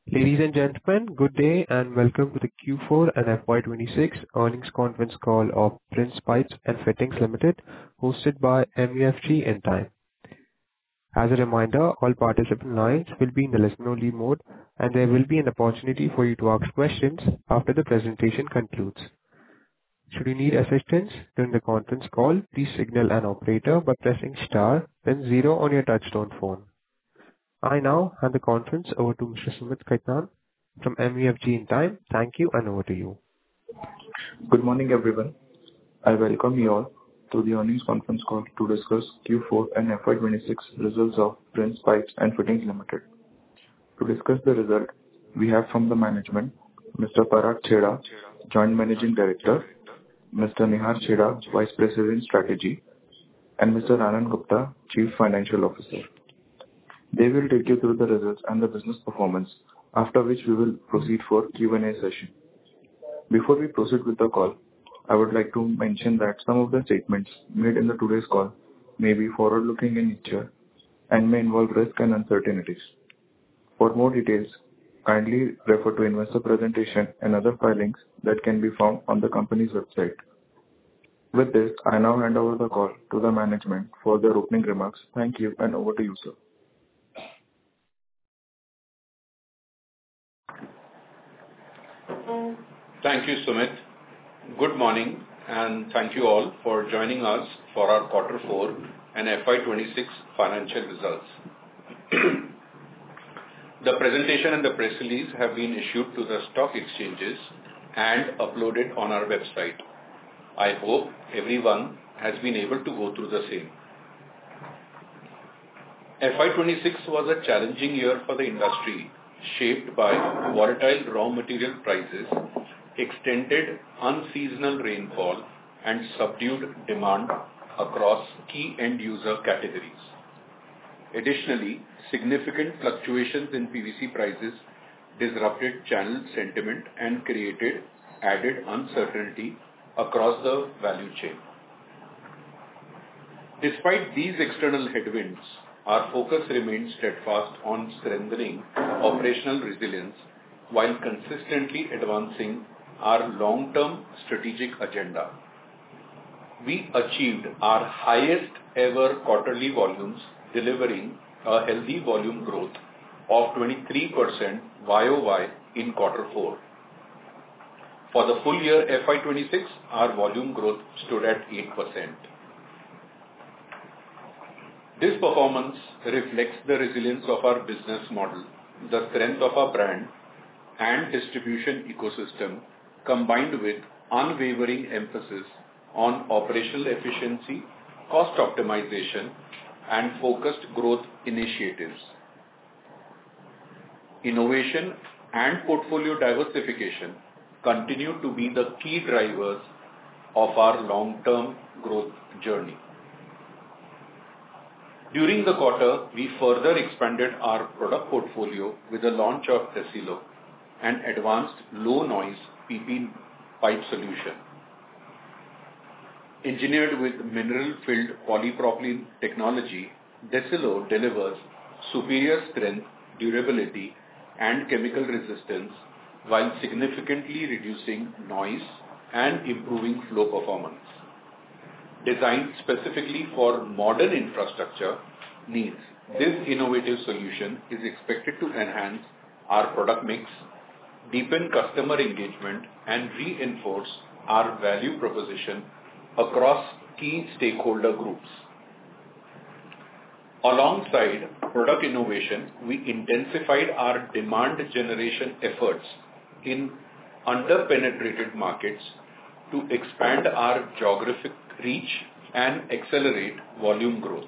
Ladies and gentlemen, good day and welcome to the Q4 and FY26 earnings conference call of Prince Pipes and Fittings Limited, hosted by MUFG Intime. As a reminder, all participant lines will be in the listen-only mode, and there will be an opportunity for you to ask questions after the presentation concludes. Should you need assistance during the conference call, please signal an operator by pressing star, then zero on your touchtone phone. I now hand the conference over to Mr. Sumit Kaitan from MUFG Intime. Thank you, and over to you. Good morning, everyone. I welcome you all to the earnings conference call to discuss Q4 and FY26 results of Prince Pipes and Fittings Limited. To discuss the result, we have from the management, Mr. Parag Chheda, Joint Managing Director, Mr. Nihar Chheda, Vice President Strategy, and Mr. Anand Gupta, Chief Financial Officer. They will take you through the results and the business performance, after which we will proceed for Q&A session. Before we proceed with the call, I would like to mention that some of the statements made in today's call may be forward-looking in nature and may involve risk and uncertainties. For more details, kindly refer to investor presentation and other filings that can be found on the company's website. With this, I now hand over the call to the management for their opening remarks. Thank you, and over to you, sir. Thank you, Sumit. Good morning, and thank you all for joining us for our Quarter 4 and FY26 financial results. The presentation and the press release have been issued to the stock exchanges and uploaded on our website. I hope everyone has been able to go through the same. FY26 was a challenging year for the industry, shaped by volatile raw material prices, extended unseasonal rainfall, and subdued demand across key end-user categories. Additionally, significant fluctuations in PVC prices disrupted channel sentiment and created added uncertainty across the value chain. Despite these external headwinds, our focus remains steadfast on strengthening operational resilience while consistently advancing our long-term strategic agenda. We achieved our highest ever quarterly volumes, delivering a healthy volume growth of 23% YOY in Quarter 4. For the full year FY26, our volume growth stood at 8%. This performance reflects the resilience of our business model, the strength of our brand and distribution ecosystem, combined with unwavering emphasis on operational efficiency, cost optimization, and focused growth initiatives. Innovation and portfolio diversification continue to be the key drivers of our long-term growth journey. During the quarter, we further expanded our product portfolio with the launch of Decilo, an advanced low-noise PP pipe solution. Engineered with mineral-filled polypropylene technology, Decilo delivers superior strength, durability, and chemical resistance while significantly reducing noise and improving flow performance. Designed specifically for modern infrastructure needs, this innovative solution is expected to enhance our product mix, deepen customer engagement, and reinforce our value proposition across key stakeholder groups. Alongside product innovation, we intensified our demand generation efforts in under-penetrated markets to expand our geographic reach and accelerate volume growth.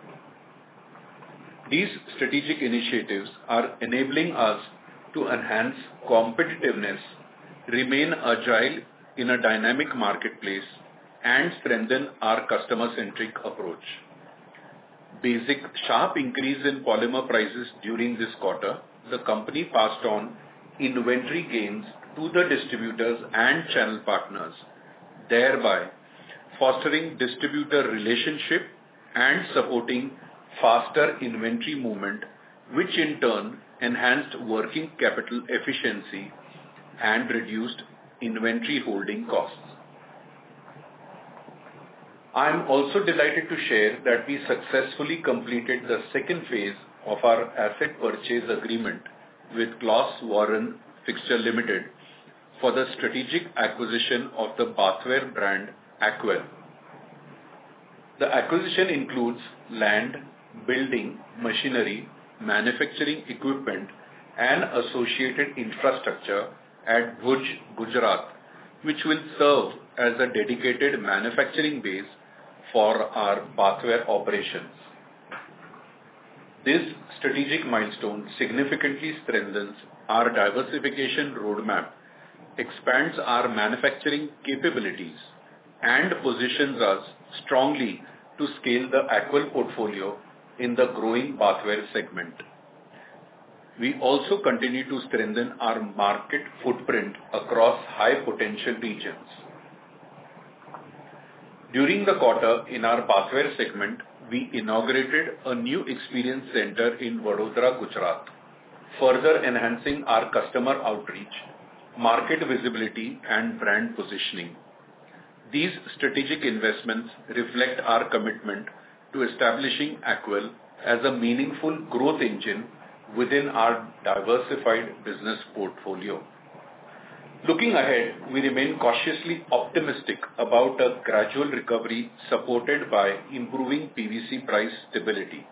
These strategic initiatives are enabling us to enhance competitiveness, remain agile in a dynamic marketplace, and strengthen our customer-centric approach. Basic sharp increase in polymer prices during this quarter, the company passed on inventory gains to the distributors and channel partners, thereby fostering distributor relationship and supporting faster inventory movement, which in turn enhanced working capital efficiency, and reduced inventory holding costs. I am also delighted to share that we successfully completed the second phase of our asset purchase agreement with Claus Warren Fixture Limited for the strategic acquisition of the bathware brand Aquel. The acquisition includes land, building, machinery, manufacturing equipment, and associated infrastructure at Bhuj, Gujarat, which will serve as a dedicated manufacturing base for our bathware operations. This strategic milestone significantly strengthens our diversification roadmap, expands our manufacturing capabilities, and positions us strongly to scale the Aquel portfolio in the growing bathware segment. We also continue to strengthen our market footprint across high potential regions. During the quarter, in our bathware segment, we inaugurated a new experience center in Vadodara, Gujarat, further enhancing our customer outreach, market visibility, and brand positioning. These strategic investments reflect our commitment to establishing Aquel as a meaningful growth engine within our diversified business portfolio. Looking ahead, we remain cautiously optimistic about a gradual recovery supported by improving PVC price stability.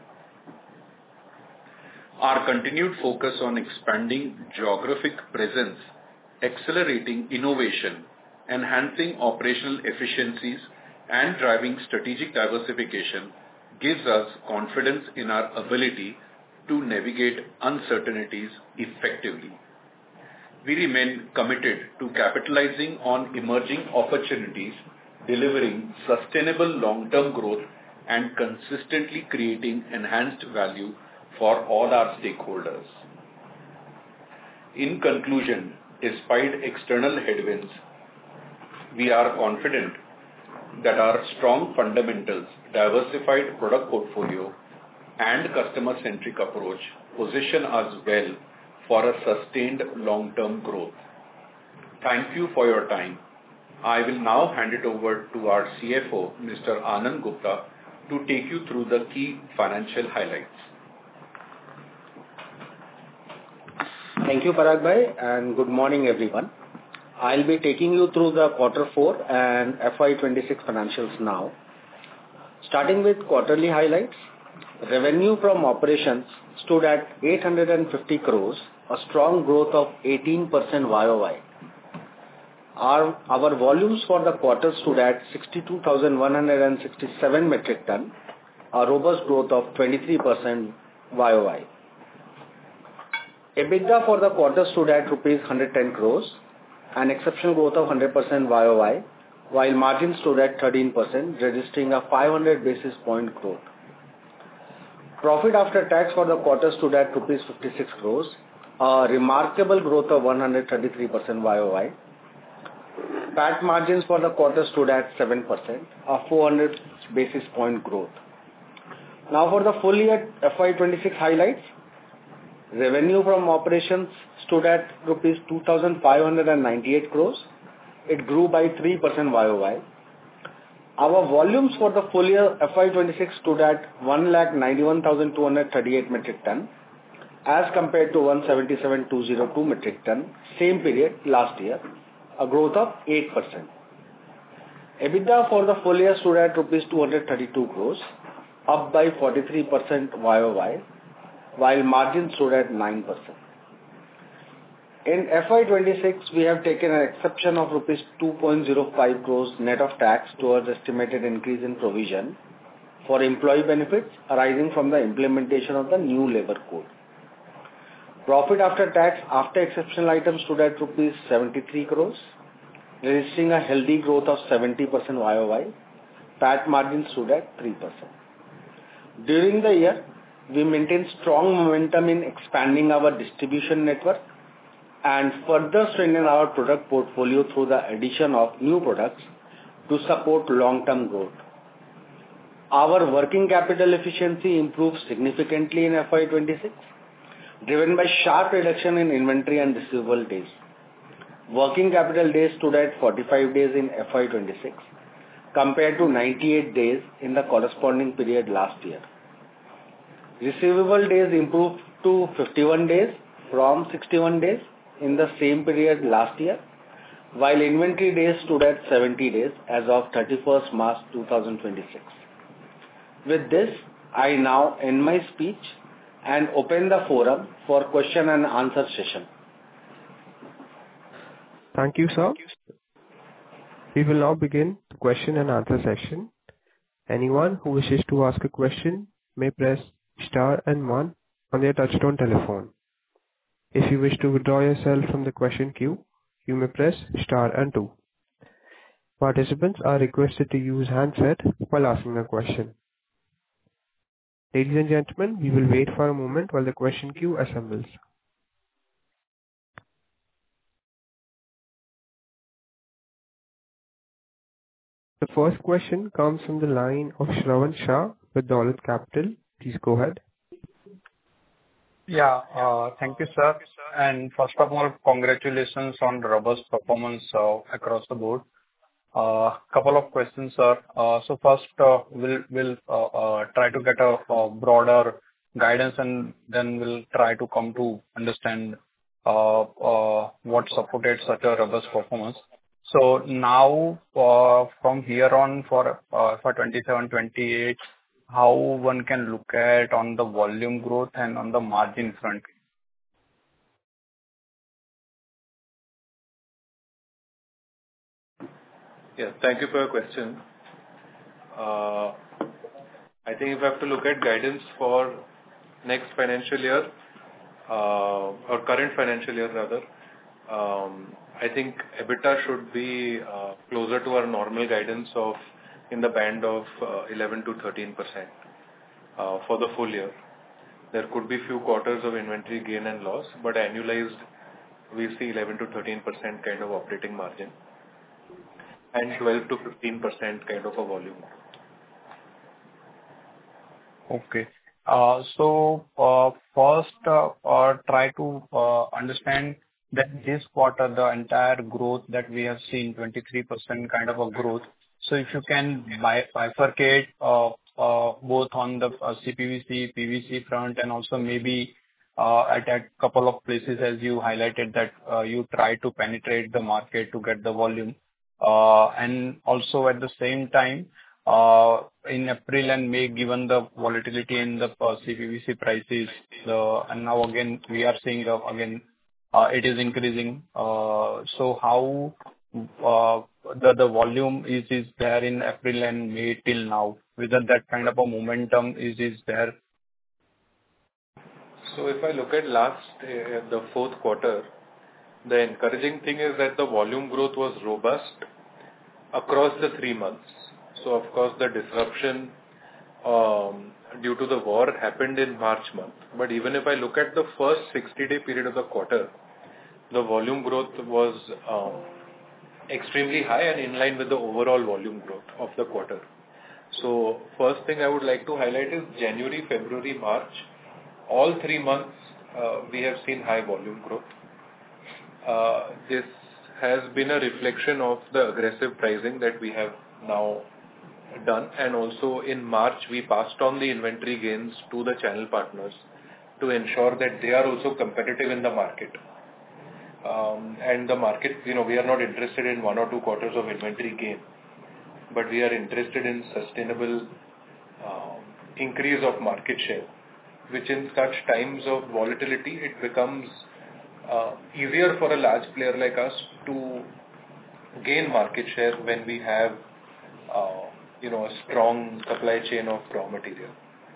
Our continued focus on expanding geographic presence, accelerating innovation, enhancing operational efficiencies, and driving strategic diversification gives us confidence in our ability to navigate uncertainties effectively. We remain committed to capitalizing on emerging opportunities, delivering sustainable long-term growth, and consistently creating enhanced value for all our stakeholders. In conclusion, despite external headwinds, we are confident that our strong fundamentals, diversified product portfolio, and customer-centric approach position us well for a sustained long-term growth. Thank you for your time. I will now hand it over to our CFO, Mr. Anand Gupta, to take you through the key financial highlights. Thank you, Parag Bhai, and good morning, everyone. I'll be taking you through the Q4 and FY26 financials now. Starting with quarterly highlights, revenue from operations stood at 850 crores, a strong growth of 18% YOY. Our volumes for the quarter stood at 62,167 metric ton, a robust growth of 23% YOY. EBITDA for the quarter stood at rupees 110 crores, an exceptional growth of 100% YOY, while margin stood at 13%, registering a 500 basis point growth. Profit after tax for the quarter stood at rupees 56 crores, a remarkable growth of 133% YOY. PAT margins for the quarter stood at 7%, a 400 basis point growth. Now for the full year FY26 highlights, revenue from operations stood at rupees 2,598 crores. It grew by 3% YOY. Our volumes for the full year FY26 stood at 191,238 metric ton as compared to 177,202 metric ton same period last year, a growth of 8%. EBITDA for the full year stood at rupees 232 crores, up by 43% YOY, while margin stood at 9%. In FY26, we have taken an exception of rupees 2.05 crores net of tax towards estimated increase in provision for employee benefits arising from the implementation of the new labor code. Profit after tax after exceptional items stood at rupees 73 crores, registering a healthy growth of 70% YOY. PAT margin stood at 3%. During the year, we maintained strong momentum in expanding our distribution network and further strengthen our product portfolio through the addition of new products to support long-term growth. Our working capital efficiency improved significantly in FY26, driven by sharp reduction in inventory and receivable days. Working capital days stood at 45 days in FY 2026 compared to 98 days in the corresponding period last year. Receivable days improved to 51 days from 61 days in the same period last year, while inventory days stood at 70 days as of 31st March 2026. With this, I now end my speech and open the forum for question and answer session. Thank you, sir. We will now begin the question and answer session. Anyone who wishes to ask a question may press star and one on their touchtone telephone. If you wish to withdraw yourself from the question queue, you may press star and two. Participants are requested to use handset while asking a question. Ladies and gentlemen, we will wait for a moment while the question queue assembles. The first question comes from the line of Shravan Shah with Dolat Capital. Please go ahead. Yeah, thank you, sir. And first of all, congratulations on robust performance across the board. Couple of questions, sir. So first, we'll try to get a broader guidance, and then we'll try to come to understand what supported such a robust performance. So now, from here on for 27-28, how one can look at on the volume growth and on the margin front? Yeah, thank you for your question. I think if I have to look at guidance for next financial year, or current financial year rather, I think EBITDA should be closer to our normal guidance of in the band of 11 to 13% for the full year. There could be few quarters of inventory gain and loss, but annualized we see 11 to 13% kind of operating margin and 12 to 15% kind of a volume. Okay. So first, try to understand that this quarter, the entire growth that we have seen, 23% kind of a growth. So if you can bifurcate both on the CPVC, PVC front, and also maybe at a couple of places, as you highlighted, that you try to penetrate the market to get the volume. And also at the same time, in April and May, given the volatility in the CPVC prices, and now again we are seeing again it is increasing. So how the volume is there in April and May till now? Whether that kind of a momentum is there? So if I look at the fourth quarter, the encouraging thing is that the volume growth was robust across the 3 months. So of course the disruption due to the war happened in March month. But even if I look at the first 60-day period of the quarter, the volume growth was extremely high and in line with the overall volume growth of the quarter. So first thing I would like to highlight is January, February, March, all 3 months we have seen high volume growth. This has been a reflection of the aggressive pricing that we have now done, and also in March we passed on the inventory gains to the channel partners to ensure that they are also competitive in the market. And the market, we are not interested in 1 or 2 quarters of inventory gain, but we are interested in sustainable increase of market share, which in such times of volatility, it becomes easier for a large player like us to gain market share when we have a strong supply chain of raw material.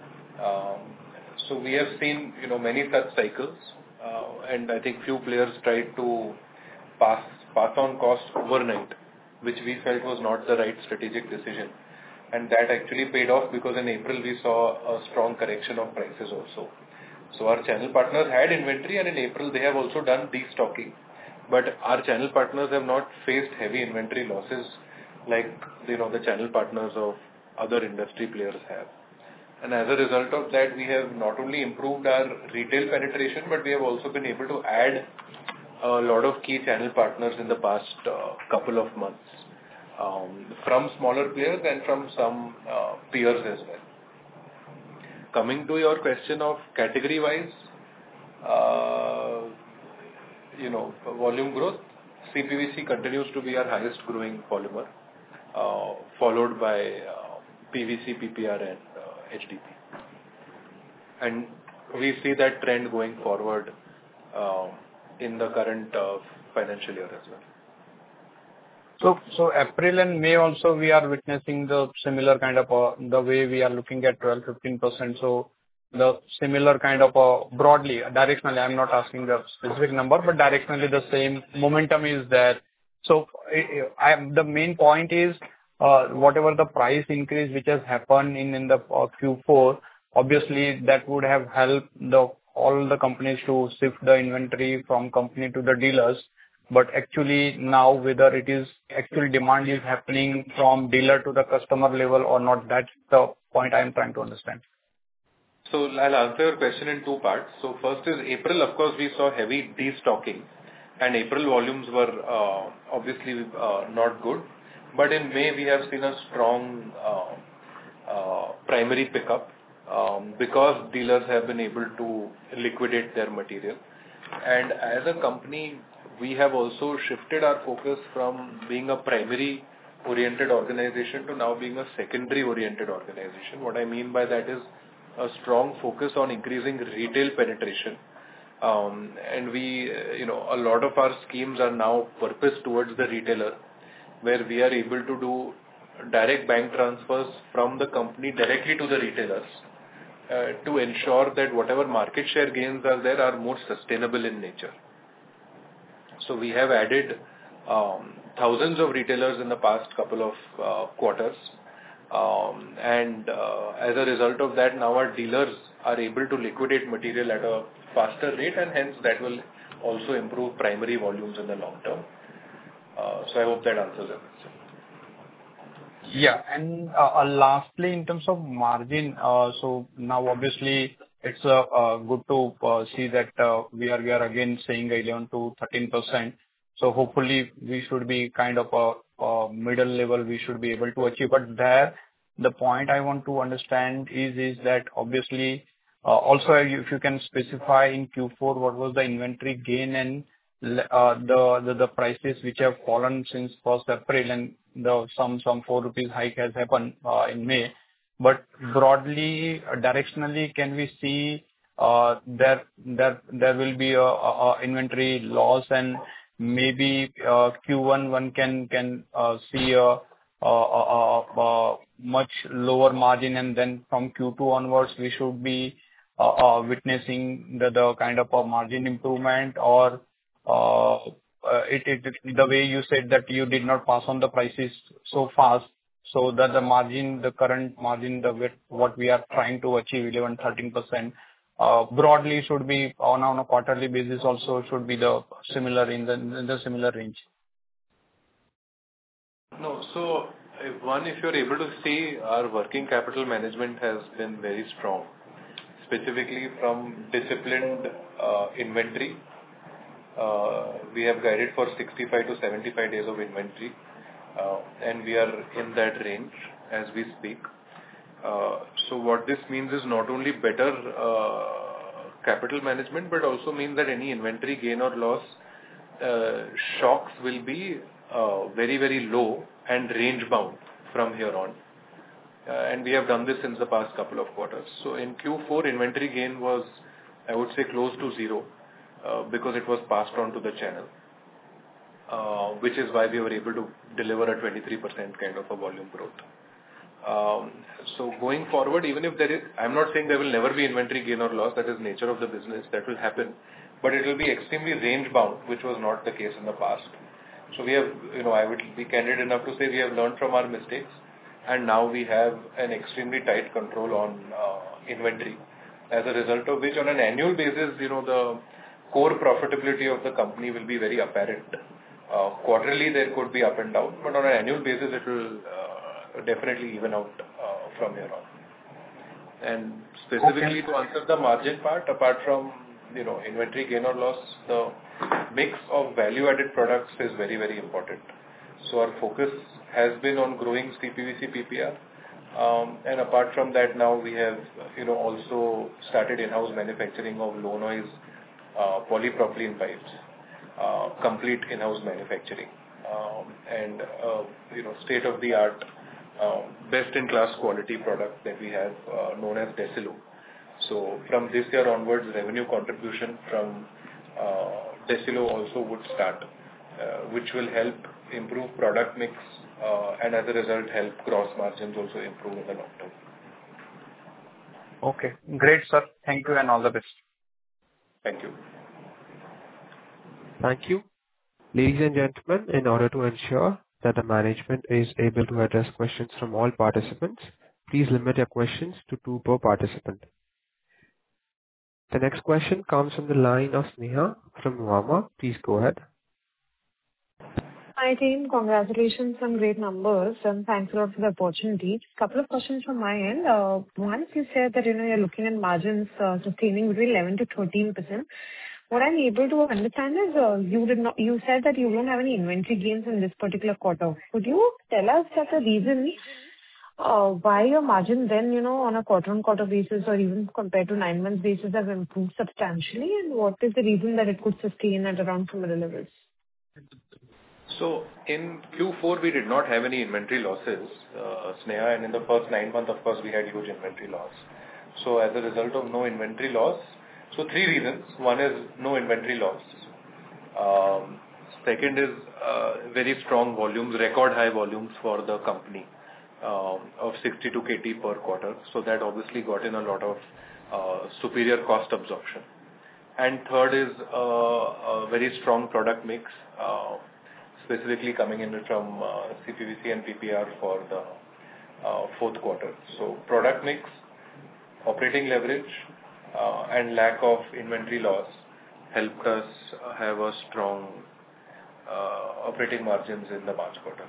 So we have seen many such cycles, and I think few players tried to pass on costs overnight, which we felt was not the right strategic decision, and that actually paid off, because in April we saw a strong correction of prices also. So our channel partners had inventory, and in April they have also done destocking, but our channel partners have not faced heavy inventory losses like the channel partners of other industry players have. And as a result of that, we have not only improved our retail penetration, but we have also been able to add a lot of key channel partners in the past couple of months, from smaller players and from some peers as well. Coming to your question of category-wise, volume growth, CPVC continues to be our highest growing polymer, followed by PVC, PPR, and HDP. And we see that trend going forward in the current financial year as well. So April and May also we are witnessing the similar kind of the way we are looking at 12-15%. So the similar kind of broadly, directionally, I'm not asking the specific number, but directionally the same momentum is there. So the main point is whatever the price increase which has happened in the Q4, obviously that would have helped all the companies to shift the inventory from company to the dealers. But actually now whether it is actual demand is happening from dealer to the customer level or not, that's the point I'm trying to understand. So I'll answer your question in two parts. So first is April, of course, we saw heavy destocking, and April volumes were obviously not good. But in May, we have seen a strong primary pickup because dealers have been able to liquidate their material. And as a company, we have also shifted our focus from being a primary oriented organization to now being a secondary oriented organization. What I mean by that is a strong focus on increasing retail penetration. And a lot of our schemes are now purposed towards the retailer, where we are able to do direct bank transfers from the company directly to the retailers to ensure that whatever market share gains are there are more sustainable in nature. So we have added thousands of retailers in the past couple of quarters. And as a result of that, now our dealers are able to liquidate material at a faster rate, and hence that will also improve primary volumes in the long term. So I hope that answers your question. Yeah. And lastly, in terms of margin, so now obviously it's good to see that we are again saying 11 to 13%. So hopefully we should be kind of a middle level we should be able to achieve. But there, the point I want to understand is that obviously also if you can specify in Q4 what was the inventory gain and the prices which have fallen since 1st April, and some 4 rupees hike has happened in May. But broadly, directionally, can we see there will be a inventory loss, and maybe Q1 one can see a much lower margin, and then from Q2 onwards we should be witnessing the kind of a margin improvement, or the way you said that you did not pass on the prices so fast, so that the margin, the current margin, what we are trying to achieve 11-13%, broadly should be on a quarterly basis also should be the similar in the similar range. No, so if you're able to see, our working capital management has been very strong, specifically from disciplined inventory. We have guided for 65 to 75 days of inventory, and we are in that range as we speak. So what this means is not only better capital management, but also means that any inventory gain or loss shocks will be very, very low and range bound from here on. And we have done this since the past couple of quarters. So in Q4, inventory gain was, I would say, close to zero, because it was passed on to the channel, which is why we were able to deliver a 23% kind of a volume growth. So going forward, even if there is, I'm not saying there will never be inventory gain or loss, that is nature of the business, that will happen, but it will be extremely range bound, which was not the case in the past. So we have, I would be candid enough to say we have learned from our mistakes, and now we have an extremely tight control on inventory, as a result of which on an annual basis, the core profitability of the company will be very apparent. Quarterly there could be up and down, but on an annual basis it will definitely even out from here on. And specifically to answer the margin part, apart from inventory gain or loss, the mix of value-added products is very, very important. So our focus has been on growing CPVC PPR. And apart from that, now we have also started in-house manufacturing of low noise polypropylene pipes, complete in-house manufacturing, and state-of-the-art, best-in-class quality product that we have known as Decilo. So from this year onwards, revenue contribution from Decilo also would start, which will help improve product mix and as a result help gross margins also improve in the long term. Okay. Great, sir. Thank you and all the best. Thank you. Thank you. Ladies and gentlemen, in order to ensure that the management is able to address questions from all participants, please limit your questions to 2 per participant. The next question comes from the line of Sneha from Nuvama. Please go ahead. Hi team, congratulations on great numbers and thanks a lot for the opportunity. Couple of questions from my end. Once you said that you're looking at margins sustaining between 11 to 13%. What I'm able to understand is you said that you don't have any inventory gains in this particular quarter. Could you tell us the reason why your margin then on a quarter-on-quarter basis or even compared to 9 months basis have improved substantially, and what is the reason that it could sustain at around similar levels? So in Q4, we did not have any inventory losses, Sneha, and in the first 9 months, of course, we had huge inventory loss. So as a result of no inventory loss, so 3 reasons. One is no inventory loss. Second is very strong volumes, record high volumes for the company of 62 KT per quarter. So that obviously got in a lot of superior cost absorption. And third is a very strong product mix, specifically coming in from CPVC and PPR for the fourth quarter. So product mix, operating leverage, and lack of inventory loss helped us have a strong operating margins in the March quarter.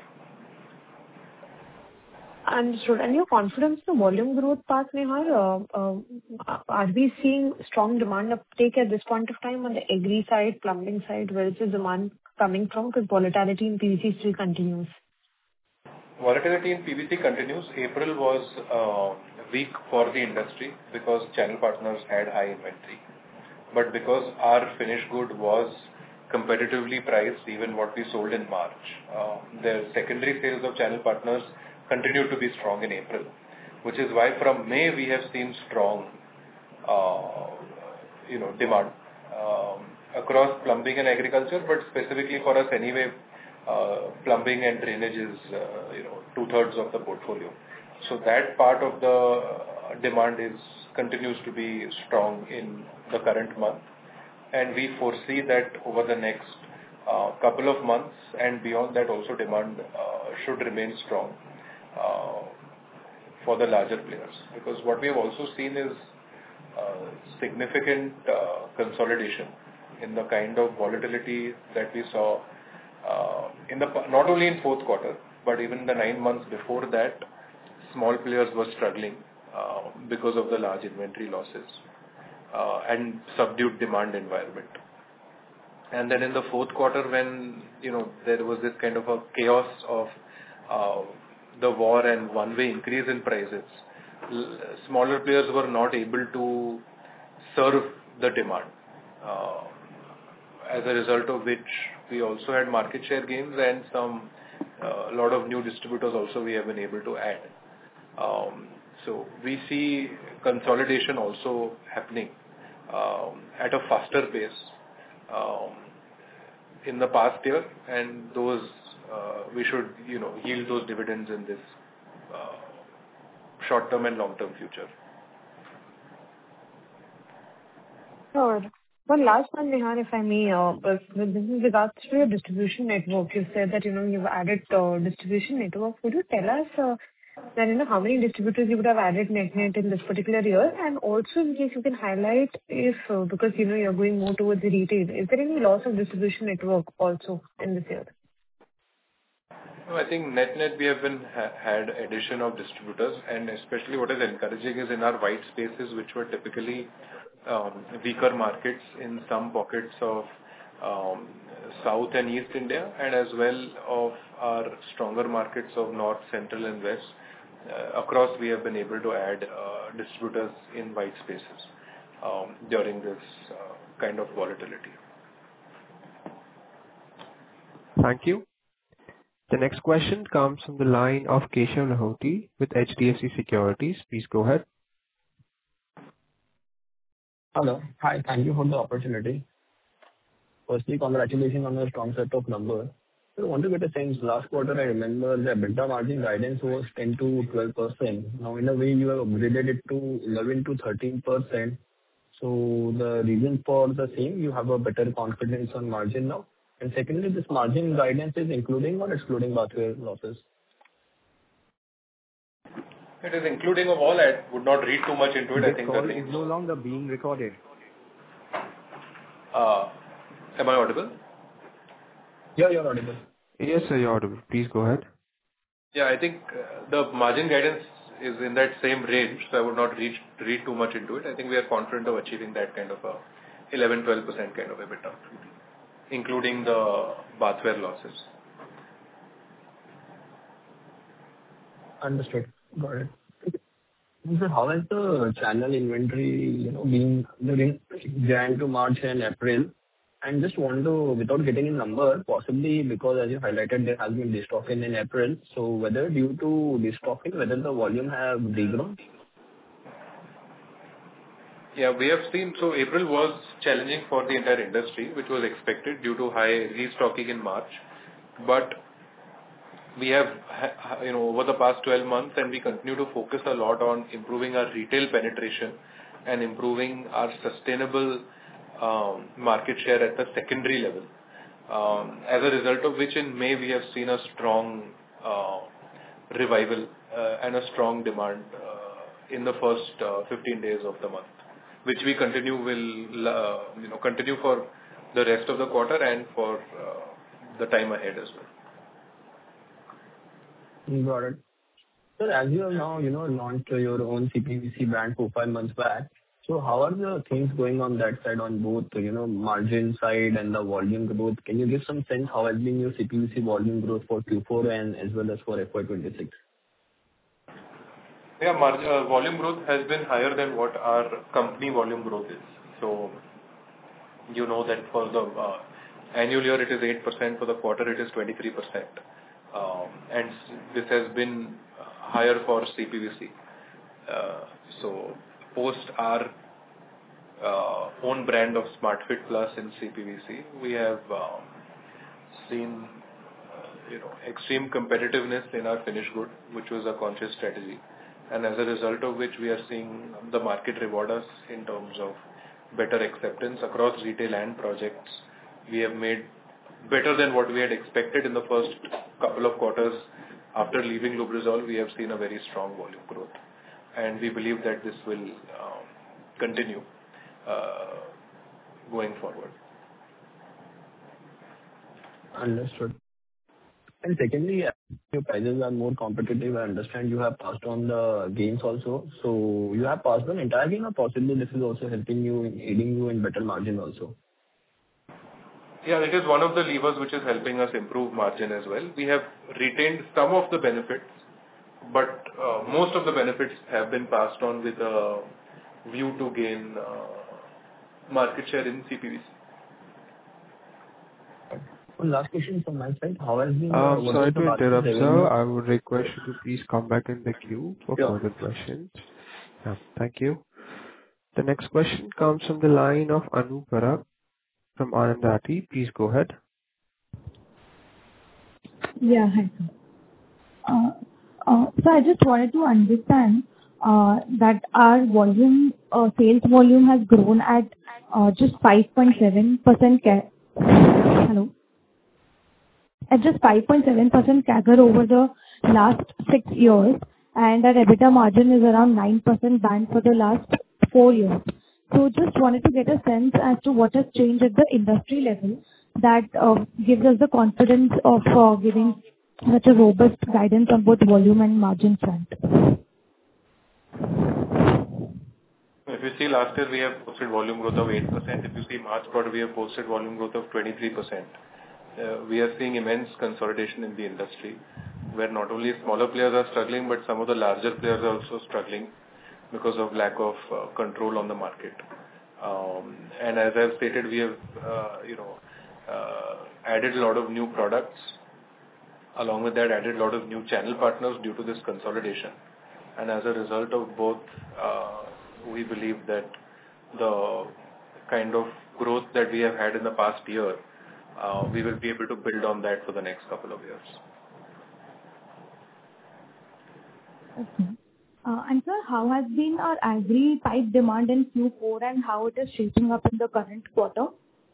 Understood. And your confidence in the volume growth path, Nehal, are we seeing strong demand uptake at this point of time on the agri side, plumbing side? Where is the demand coming from? Because volatility in PVC still continues. Volatility in PVC continues. April was weak for the industry because channel partners had high inventory. But because our finished good was competitively priced, even what we sold in March, the secondary sales of channel partners continued to be strong in April, which is why from May we have seen strong, demand across plumbing and agriculture, but specifically for us anyway, plumbing and drainage is 2/3 of the portfolio. So that part of the demand continues to be strong in the current month, and we foresee that over the next couple of months and beyond that also demand should remain strong for the larger players, because what we have also seen is significant consolidation in the kind of volatility that we saw not only in fourth quarter but even the 9 months before that. Small players were struggling because of the large inventory losses and subdued demand environment. And then in the fourth quarter, when there was this kind of a chaos of the war and one-way increase in prices, smaller players were not able to serve the demand. As a result of which, we also had market share gains and a lot of new distributors also we have been able to add. So we see consolidation also happening at a faster pace in the past year, and those we should yield those dividends in this short-term and long-term future. Sure. One last one, Nehal, if I may. With regards to your distribution network, you said that you've added distribution network. Could you tell us then how many distributors you would have added net in this particular year, and also in case you can highlight if because you're going more towards the retail, is there any loss of distribution network also in this year? I think net we have had addition of distributors, and especially what is encouraging is in our white spaces, which were typically weaker markets in some pockets of South and East India, and as well of our stronger markets of North, Central, and West. Across, we have been able to add distributors in white spaces during this kind of volatility. Thank you. The next question comes from the line of Keshav Lahoti with HDFC Securities. Please go ahead. Hello. Hi, thank you for the opportunity. Firstly, congratulations on a strong set of numbers. So I want to get a sense, last quarter, I remember the EBITDA margin guidance was 10 to 12%. Now, in a way, you have upgraded it to 11 to 13%. So the reason for the same, you have a better confidence on margin now. And secondly, this margin guidance is including or excluding Bathware losses? It is including of all. I would not read too much into it. I think call is no longer being recorded. Am I audible? Yeah, you're audible. Yes, sir, you're audible. Please go ahead. Yeah, I think the margin guidance is in that same range, so I would not read too much into it. I think we are confident of achieving that kind of a 11-12% kind of EBITDA, including the Bathware losses. Understood. Got it. So how has the channel inventory, been during Jan to March and April? And just want to, without getting a number, possibly because as you highlighted, there has been destocking in April. So whether due to destocking, whether the volume have degrown? Yeah, we have seen, so April was challenging for the entire industry, which was expected due to high restocking in March. But we have, over the past 12 months, and we continue to focus a lot on improving our retail penetration and improving our sustainable market share at the secondary level. As a result of which, in May, we have seen a strong revival and a strong demand in the first 15 days of the month, which we will continue for the rest of the quarter and for the time ahead as well. Got it. Sir, as you have now, launched your own CPVC brand 4-5 months back, so how are the things going on that side on both, margin side and the volume growth? Can you give some sense how has been your CPVC volume growth for Q4 and as well as for FY26? Yeah, volume growth has been higher than what our company volume growth is. So, you know that for the annual year it is 8%, for the quarter it is 23%. And this has been higher for CPVC. So, post our own brand of SmartFit Plus in CPVC, we have seen extreme competitiveness in our finished good, which was a conscious strategy. And as a result of which we are seeing the market reward us in terms of better acceptance across retail and projects. We have made better than what we had expected in the first couple of quarters. After leaving Lubrizol, we have seen a very strong volume growth. And we believe that this will continue going forward. Understood. And secondly, your prices are more competitive. I understand you have passed on the gains also. So you have passed on entire gain, or possibly this is also helping you, aiding you in better margin also? Yeah, it is one of the levers which is helping us improve margin as well. We have retained some of the benefits, but most of the benefits have been passed on with a view to gain market share in CPVC. One last question from my side. How has been... sorry to interrupt, sir. I would request you to please come back in the queue for further questions. Yeah, thank you. The next question comes from the line of Anu Parab from Anand Rathi. Please go ahead. Yeah, hi, sir. So I just wanted to understand that our volume, sales volume has grown at just 5.7%. Hello? At just 5.7% CAGR over the last 6 years, and our EBITDA margin is around 9% band for the last 4 years. So just wanted to get a sense as to what has changed at the industry level that gives us the confidence of giving such a robust guidance on both volume and margin front? If you see last year, we have posted volume growth of 8%. If you see March quarter, we have posted volume growth of 23%. We are seeing immense consolidation in the industry, where not only smaller players are struggling, but some of the larger players are also struggling because of lack of control on the market. And as I've stated, we have added a lot of new products. Along with that, added a lot of new channel partners due to this consolidation. And as a result of both, we believe that the kind of growth that we have had in the past year, we will be able to build on that for the next couple of years. Okay. And sir, how has been our agri pipe demand in Q4 and how it is shaping up in the current quarter?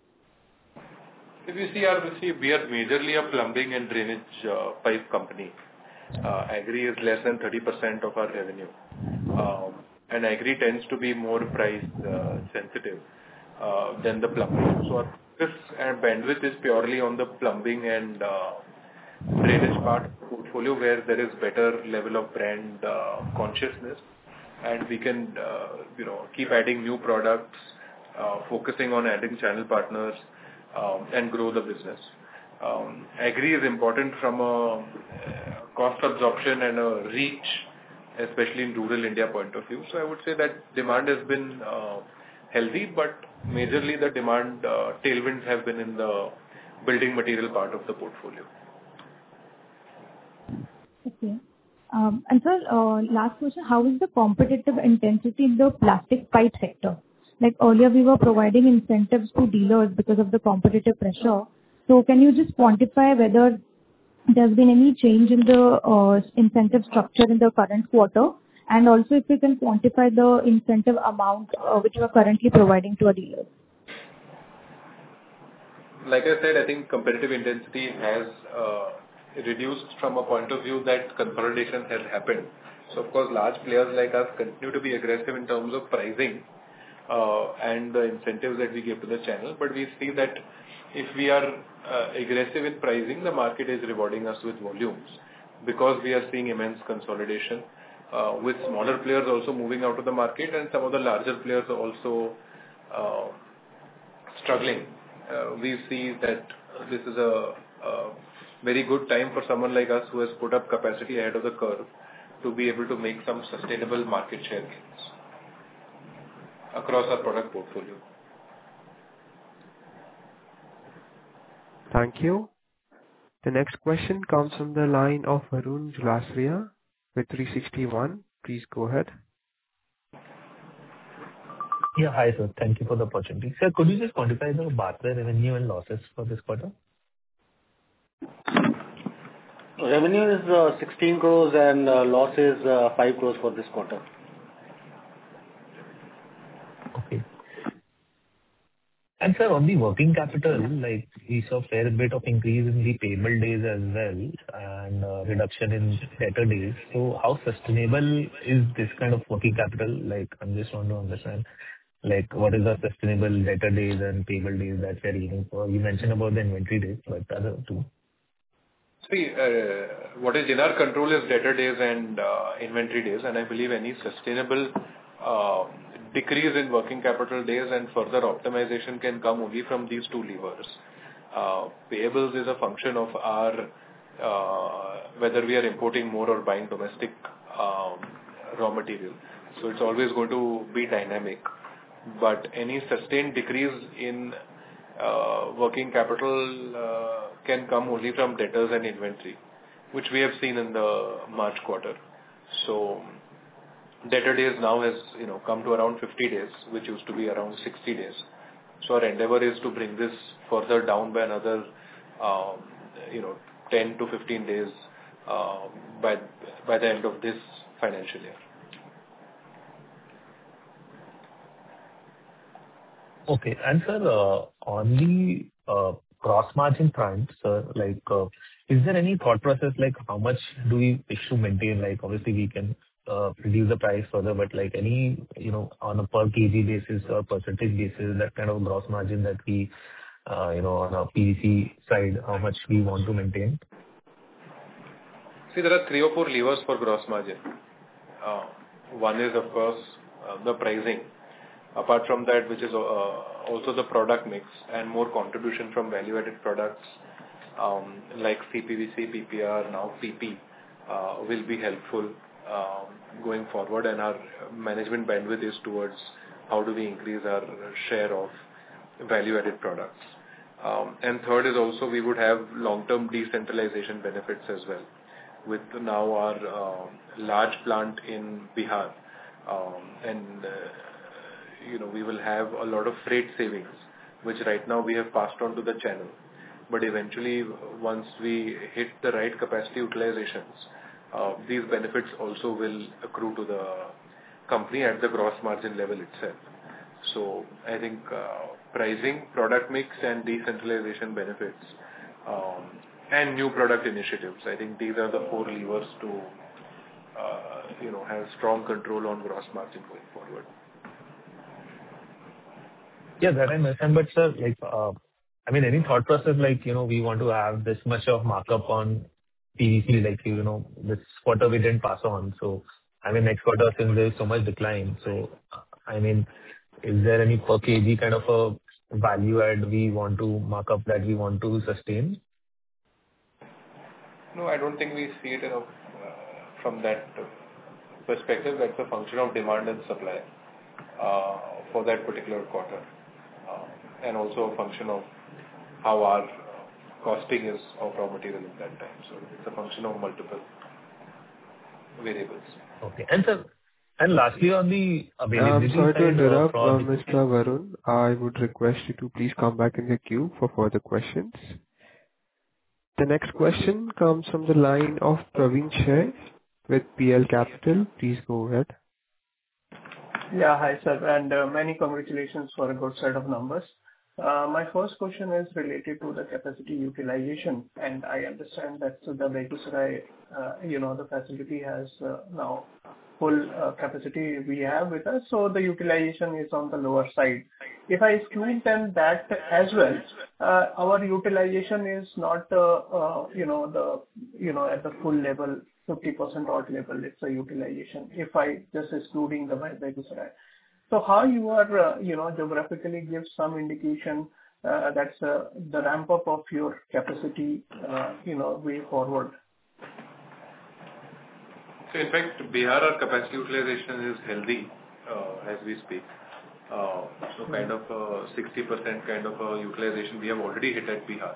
If you see, we are majorly a plumbing and drainage pipe company. Agri is less than 30% of our revenue. And agri tends to be more price sensitive than the plumbing. So our focus and bandwidth is purely on the plumbing and drainage part of the portfolio, where there is better level of brand consciousness, and we can keep adding new products, focusing on adding channel partners, and grow the business. Agri is important from a cost absorption and a reach, especially in rural India point of view. So I would say that demand has been healthy, but majorly the demand tailwinds have been in the building material part of the portfolio. Okay. And sir, last question, how is the competitive intensity in the plastic pipe sector? Like earlier, we were providing incentives to dealers because of the competitive pressure. So can you just quantify whether there's been any change in the incentive structure in the current quarter? And also if you can quantify the incentive amount which you are currently providing to our dealers. Like I said, I think competitive intensity has reduced from a point of view that consolidation has happened. So of course, large players like us continue to be aggressive in terms of pricing and the incentives that we give to the channel. But we see that if we are aggressive in pricing, the market is rewarding us with volumes, because we are seeing immense consolidation with smaller players also moving out of the market, and some of the larger players are also struggling. We see that this is a very good time for someone like us who has put up capacity ahead of the curve to be able to make some sustainable market share gains across our product portfolio. Thank you. The next question comes from the line of Varun Julasria with 360 ONE. Please go ahead. Yeah, hi sir. Thank you for the opportunity. Sir, could you just quantify the Bathware revenue and losses for this quarter? Revenue is 16 crores and loss is 5 crores for this quarter. Okay. And sir, on the working capital, like we saw a fair bit of increase in the payable days as well, and reduction in debtor days. So how sustainable is this kind of working capital? Like, I'm just trying to understand, like, what is the sustainable debtor days and payable days that we are aiming for? You mentioned about the inventory days, but the other two. See, what is in our control is debtor days and inventory days, and I believe any sustainable decrease in working capital days and further optimization can come only from these two levers. Payables is a function of our whether we are importing more or buying domestic raw material. So it's always going to be dynamic. But any sustained decrease in working capital can come only from debtors and inventory, which we have seen in the March quarter. So debtor days now has come to around 50 days, which used to be around 60 days. So our endeavor is to bring this further down by another 10 to 15 days by the end of this financial year. Okay. And sir, on the gross margin front, sir, like, is there any thought process, like how much do we wish to maintain? Like, obviously we can reduce the price further, but like any, on a per kg basis or percentage basis, that kind of gross margin that we, on a PVC side, how much we want to maintain? See, there are 3 or 4 levers for gross margin. One is, of course, the pricing. Apart from that, which is also the product mix and more contribution from value-added products like CPVC, PPR, now PP will be helpful going forward, and our management bandwidth is towards how do we increase our share of value-added products. And third is also we would have long-term decentralization benefits as well. With now our large plant in Bihar, and we will have a lot of freight savings, which right now we have passed on to the channel. But eventually, once we hit the right capacity utilizations, these benefits also will accrue to the company at the gross margin level itself. So I think pricing, product mix, and decentralization benefits, and new product initiatives, I think these are the 4 levers to have strong control on gross margin going forward. Yeah, that I understand. But sir, any thought process we want to have this much of markup on PVC, this quarter we didn't pass on. So, next quarter since there is so much decline. So, is there any per kg kind of a value add we want to mark up that we want to sustain? No, I don't think we see it from that perspective. That's a function of demand and supply for that particular quarter, and also a function of how our costing is of raw material at that time. So it's a function of multiple variables. Okay. And lastly, on the availability sorry to side, interrupt, Mr. Varun. I would request you to please come back in the queue for further questions. The next question comes from the line of Praveen Shah with PL Capital. Please go ahead. Yeah, hi sir, and many congratulations for a good set of numbers. My first question is related to the capacity utilization, and I understand that the Begusarai, the facility has now full capacity we have with us, so the utilization is on the lower side. If I exclude then that as well, our utilization is not, at the full level, 50% odd level. It's a utilization. If I just excluding the Begusarai. So how you are, geographically give some indication that's the ramp up of your capacity, way forward. So in fact, Bihar, our capacity utilization is healthy as we speak. So kind of 60% kind of a utilization we have already hit at Bihar.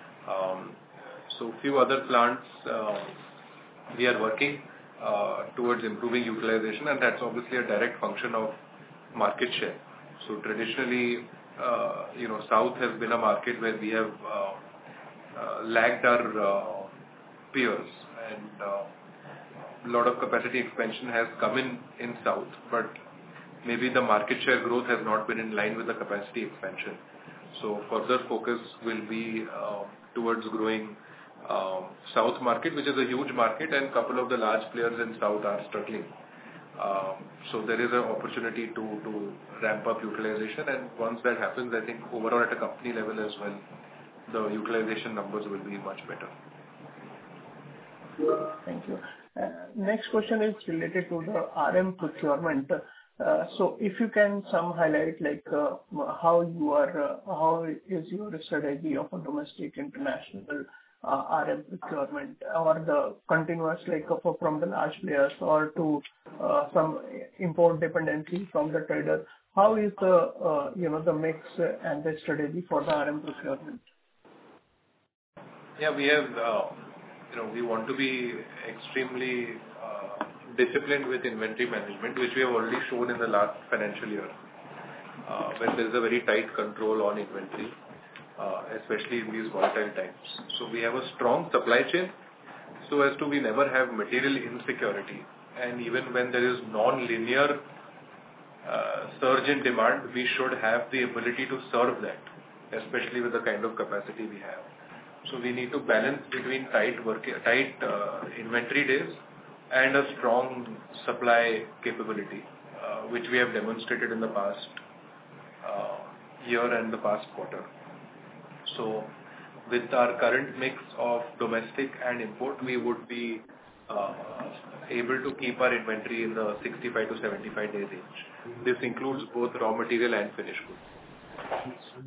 So few other plants we are working towards improving utilization, and that's obviously a direct function of market share. So traditionally, South has been a market where we have lagged our peers, and a lot of capacity expansion has come in South, but maybe the market share growth has not been in line with the capacity expansion. So further focus will be towards growing South market, which is a huge market, and a couple of the large players in South are struggling. So there is an opportunity to ramp up utilization, and once that happens, I think overall at a company level as well, the utilization numbers will be much better. Thank you. Next question is related to the RM procurement. So if you can some highlight how is your strategy of a domestic international RM procurement, or the continuous from the large players, or to some import dependency from the trader. How is the the mix and the strategy for the RM procurement? Yeah, we have we want to be extremely disciplined with inventory management, which we have already shown in the last financial year, when there is a very tight control on inventory, especially in these volatile times. So we have a strong supply chain, so as to we never have material insecurity, and even when there is non-linear surge in demand, we should have the ability to serve that, especially with the kind of capacity we have. So we need to balance between tight inventory days and a strong supply capability, which we have demonstrated in the past year and the past quarter. So with our current mix of domestic and import, we would be able to keep our inventory in the 65 to 75 day range. This includes both raw material and finished goods.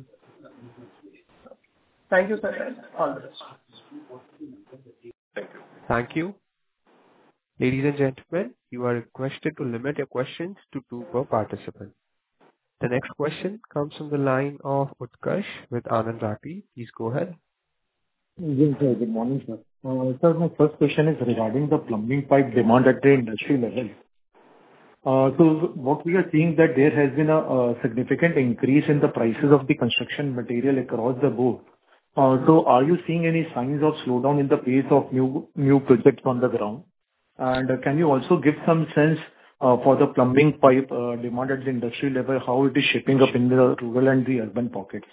Thank you, sir, and all the best. Thank you. Thank you. Ladies and gentlemen, you are requested to limit your questions to 2 per participant. The next question comes from the line of Utkarsh with Anand Rathi. Please go ahead. Yes, sir. Good morning, sir. Sir, my first question is regarding the plumbing pipe demand at the industry level. So what we are seeing that there has been a significant increase in the prices of the construction material across the board. So are you seeing any signs of slowdown in the pace of new projects on the ground? And can you also give some sense for the plumbing pipe demand at the industry level, how it is shaping up in the rural and the urban pockets?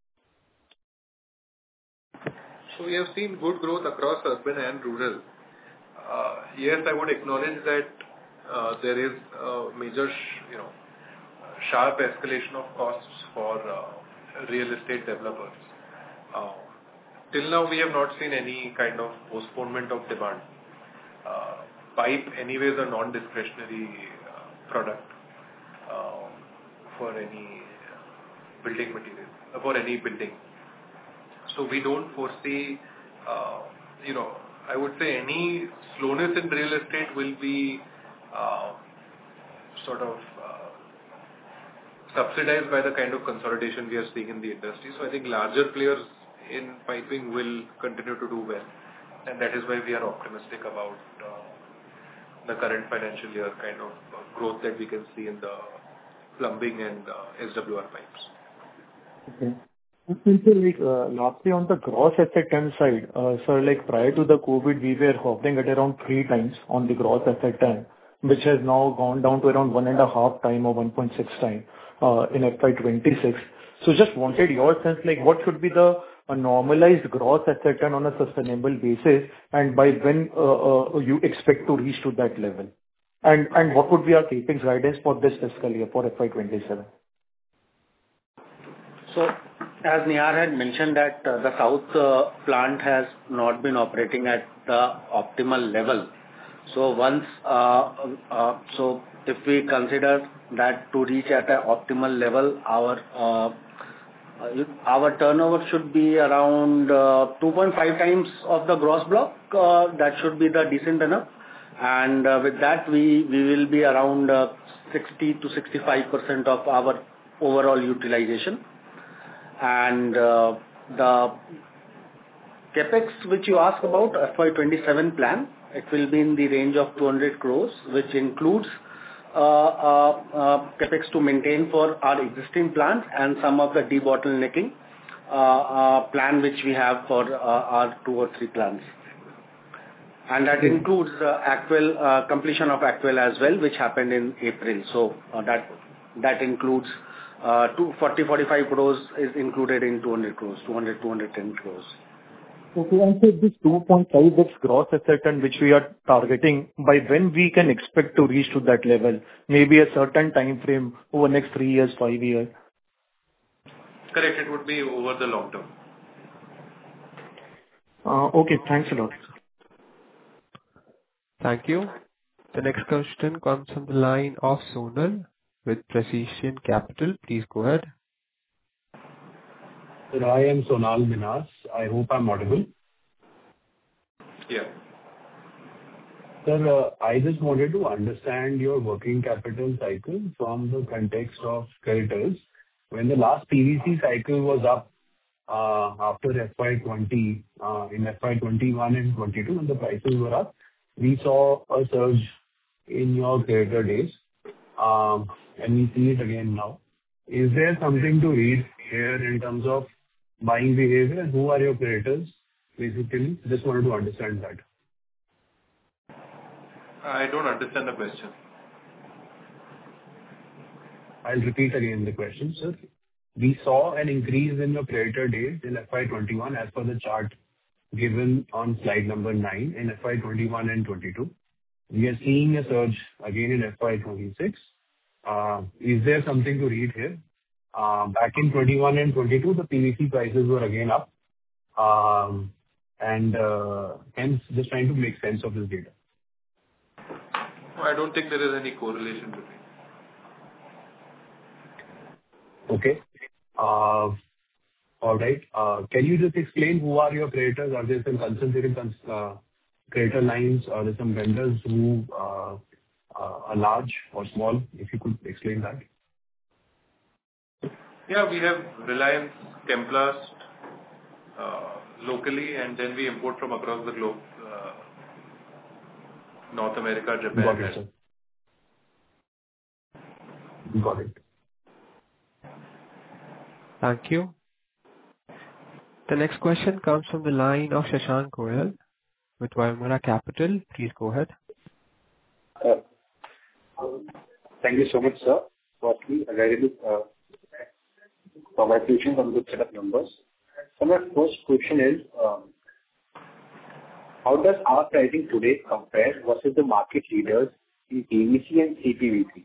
So we have seen good growth across urban and rural. Yes, I would acknowledge that there is a major, sharp escalation of costs for real estate developers. Till now, we have not seen any kind of postponement of demand. Pipe, anyways, a non-discretionary product for any building material, for any building. So we don't foresee, I would say any slowness in real estate will be sort of subsidized by the kind of consolidation we are seeing in the industry. So I think larger players in piping will continue to do well. And that is why we are optimistic about the current financial year kind of growth that we can see in the plumbing and SWR pipes. Okay. Lastly, on the gross asset turn side, sir, prior to the COVID, we were hovering at around 3 times on the gross asset turn, which has now gone down to around 1.5 times or 1.6 times in FY26. So just wanted your sense, what should be the normalized gross asset turn on a sustainable basis, and by when you expect to reach to that level? And what would be our CapEx guidance for this fiscal year for FY27? So, as Nihar had mentioned that the south plant has not been operating at the optimal level. So so if we consider that to reach at an optimal level, our turnover should be around 2.5 times of the gross block. That should be the decent enough. And with that, we will be around 60 to 65% of our overall utilization. And the capex which you asked about, FY27 plan, it will be in the range of 200 crores, which includes capex to maintain for our existing plants and some of the debottlenecking plan which we have for our 2 or 3 plants. And that includes completion of Actual as well, which happened in April. So that includes 40-45 crores is included in 200 crores, 210 crores. Okay, and so this 2.5 that's gross asset turn which we are targeting, by when we can expect to reach to that level? Maybe a certain time frame over next 3 years, 5 years? Correct, it would be over the long term. Okay, thanks a lot. Thank you. The next question comes from the line of Sonal with Precision Capital. Please go ahead. Sir, I am Sonal Minhas. I hope I'm audible. Yeah. Sir, I just wanted to understand your working capital cycle from the context of creditors. When the last PVC cycle was up after FY20, in FY21 and 22, when the prices were up, we saw a surge in your creditor days, and we see it again now. Is there something to read here in terms of buying behavior, and who are your creditors, basically? Just wanted to understand that. I don't understand the question. I'll repeat again the question, sir. We saw an increase in your creditor days in FY21 as per the chart given on slide number 9 in FY21 and 22. We are seeing a surge again in FY26. Is there something to read here? Back in 21 and 22, the PVC prices were again up. And hence, just trying to make sense of this data. I don't think there is any correlation between. Okay. All right. Can you just explain who are your creditors? Are there some concentrated creditor lines? Are there some vendors who are large or small? If you could explain that. Yeah, we have Reliance, Chemplast, locally, and then we import from across the globe, North America, Japan. Got it, sir. Got it. Thank you. The next question comes from the line of Shashank Goyal with Vimara Capital. Please go ahead. Thank you so much, sir. Firstly, a very good congratulations on good set of numbers. So my first question is, how does our pricing today compare versus the market leaders in PVC and CPVC?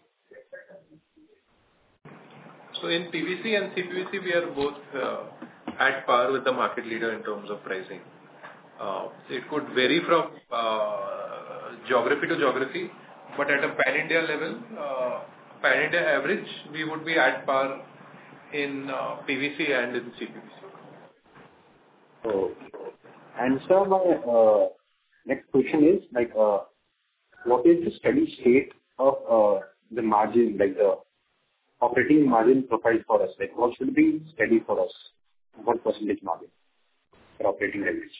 So in PVC and CPVC, we are both at par with the market leader in terms of pricing. It could vary from geography to geography, but at a pan-India level, pan-India average, we would be at par in PVC and in CPVC. Oh. And sir, my next question is what is the steady state of the margin, like the operating margin profile for us? Like what should be steady for us? What percentage margin for operating leverage?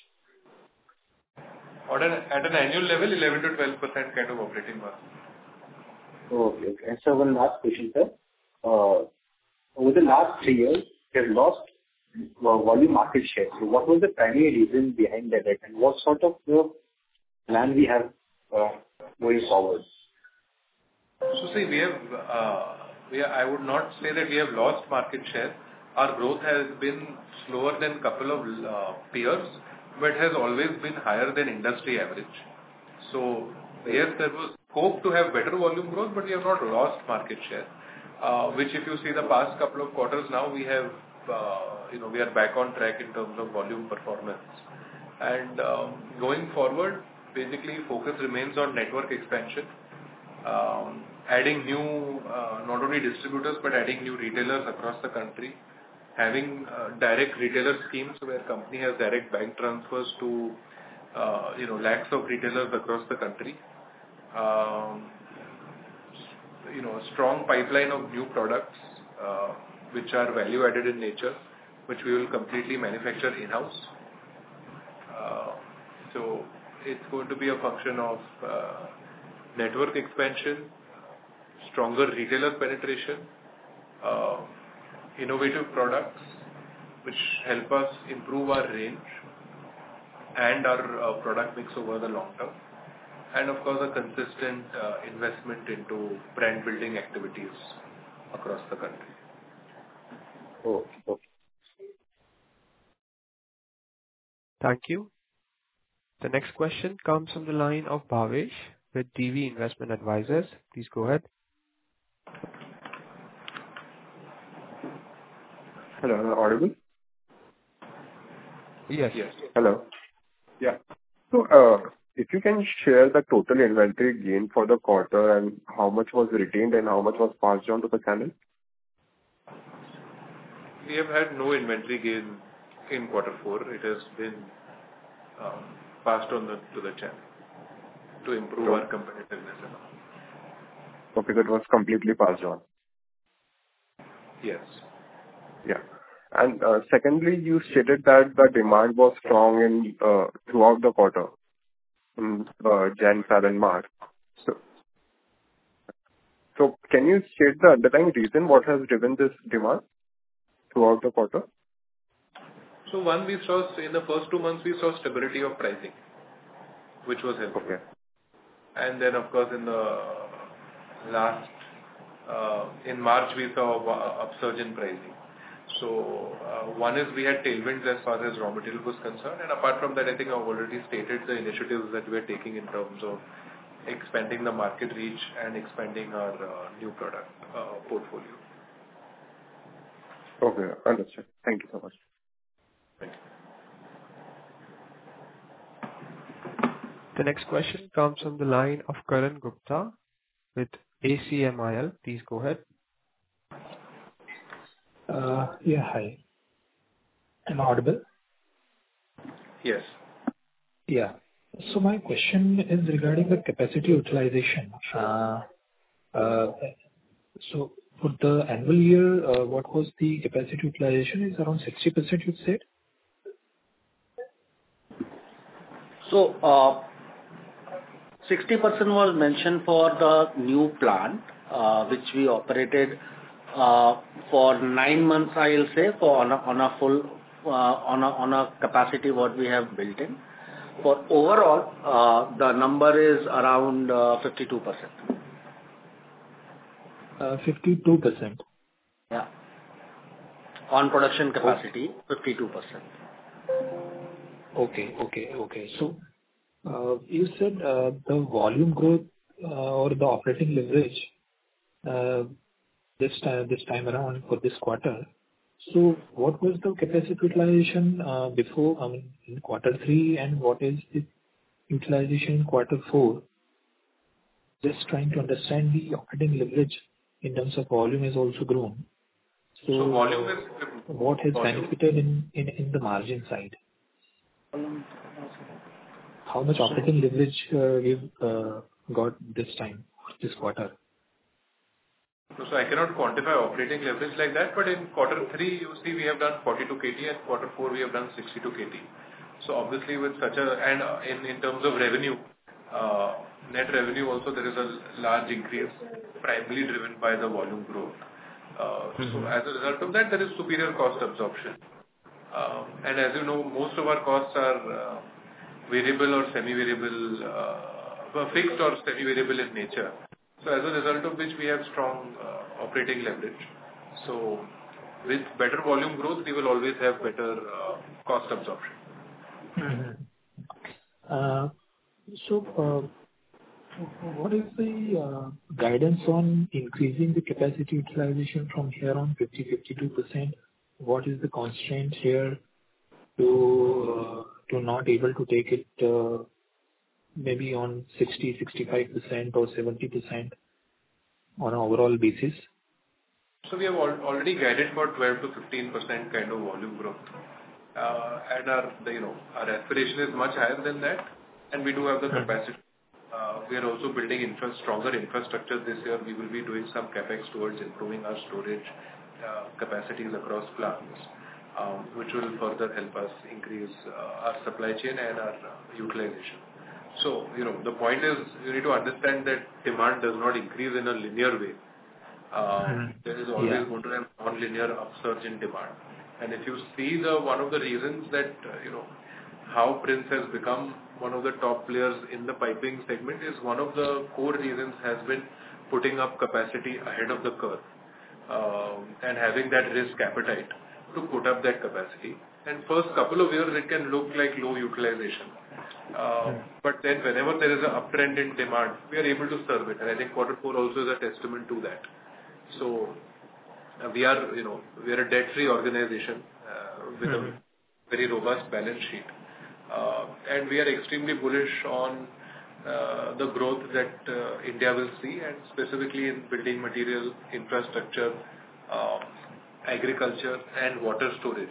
At an annual level, 11 to 12% kind of operating margin. Okay. And so one last question, sir. Over the last 3 years, we have lost volume market share. So what was the primary reason behind that, and what sort of plan we have going forward? So see, I would not say that we have lost market share. Our growth has been slower than a couple of peers, but has always been higher than industry average. So yes, there was scope to have better volume growth, but we have not lost market share. Which if you see the past couple of quarters now, we have, we are back on track in terms of volume performance. And going forward, basically focus remains on network expansion, adding new, not only distributors, but adding new retailers across the country, having direct retailer schemes where company has direct bank transfers to, lakhs of retailers across the country. A strong pipeline of new products, which are value added in nature, which we will completely manufacture in-house. So it's going to be a function of network expansion, stronger retailer penetration, innovative products which help us improve our range and our product mix over the long term, and of course a consistent investment into brand building activities across the country. Okay. Thank you. The next question comes from the line of Bhavesh with DV Investment Advisors. Please go ahead. Hello, am I audible? Yes. Hello. Yeah. So, if you can share the total inventory gain for the quarter and how much was retained and how much was passed on to the channel? We have had no inventory gain in quarter 4. It has been passed on to the channel to improve our competitiveness. Okay, that was completely passed on. Yes. Yeah. And secondly, you stated that the demand was strong in throughout the quarter, in Jan, Feb, and March. So can you state the underlying reason what has driven this demand throughout the quarter? So one, we saw in the first 2 months, we saw stability of pricing, which was helpful. Okay. And then, of course, in the last, in March, we saw upsurge in pricing. So one is we had tailwinds as far as raw material was concerned, and apart from that, I think I've already stated the initiatives that we are taking in terms of expanding the market reach and expanding our new product portfolio. Okay, understood. Thank you so much. Thank you. The next question comes from the line of Karan Gupta with ACMIL. Please go ahead. Yeah, hi. Am I audible? Yes. Yeah. So my question is regarding the capacity utilization. So for the annual year, what was the capacity utilization? Is around 60%, you said? So, 60% was mentioned for the new plant, which we operated for 9 months, I'll say, on a full capacity what we have built in. For overall, the number is around 52%. 52%. Yeah. On production capacity, 52%. Okay. So, you said the volume growth or the operating leverage this time around for this quarter. So what was the capacity utilization before, in quarter 3, and what is the utilization in quarter 4? Just trying to understand the operating leverage in terms of volume has also grown. So volume is what has benefited in the margin side? How much operating leverage we've got this time, this quarter? So I cannot quantify operating leverage like that, but in quarter 3, you see we have done 42 KT, and quarter 4 we have done 62 KT. So obviously with such a, and in terms of revenue, net revenue also there is a large increase, primarily driven by the volume growth. So as a result of that, there is superior cost absorption. And as you know, most of our costs are variable or semi-variable, fixed or semi-variable in nature. So as a result of which we have strong operating leverage. So with better volume growth, we will always have better cost absorption. So, what is the guidance on increasing the capacity utilization from here on 50-52%? What is the constraint here to not able to take it maybe on 60-65% or 70% on an overall basis? So we have already guided for 12-15% kind of volume growth. And our aspiration is much higher than that, and we do have the capacity. We are also building stronger infrastructure this year. We will be doing some capex towards improving our storage capacities across plants, which will further help us increase our supply chain and our utilization. So, the point is, you need to understand that demand does not increase in a linear way. There is always going to be a non-linear upsurge in demand. And if you see one of the reasons that, how Prince has become one of the top players in the piping segment is one of the core reasons has been putting up capacity ahead of the curve, and having that risk appetite to put up that capacity. And first couple of years, it can look like low utilization. But then whenever there is an uptrend in demand, we are able to serve it. And I think quarter 4 also is a testament to that. So we are a debt-free organization with a very robust balance sheet. And we are extremely bullish on the growth that India will see, and specifically in building material, infrastructure, agriculture, and water storage.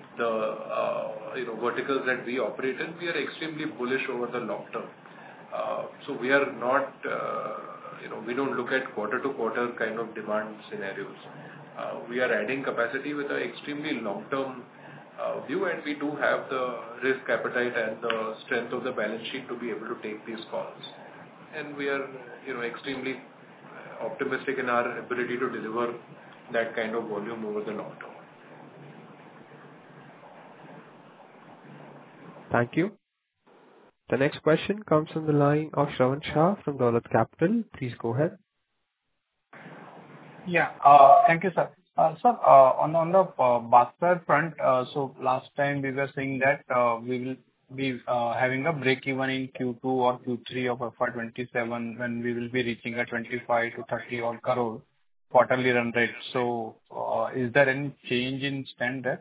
The verticals that we operate in, we are extremely bullish over the long term. So we are not, we don't look at quarter to quarter kind of demand scenarios. We are adding capacity with an extremely long term view, and we do have the risk appetite and the strength of the balance sheet to be able to take these calls. And we are, extremely optimistic in our ability to deliver that kind of volume over the long term. Thank you. The next question comes from the line of Shravan Shah from Dolat Capital. Please go ahead. Yeah. Thank you, sir. Sir, on the Bathware front, so last time we were saying that we will be having a break even in Q2 or Q3 of FY27 when we will be reaching a 25 to 30 odd crore quarterly run rate. So, is there any change in stand there?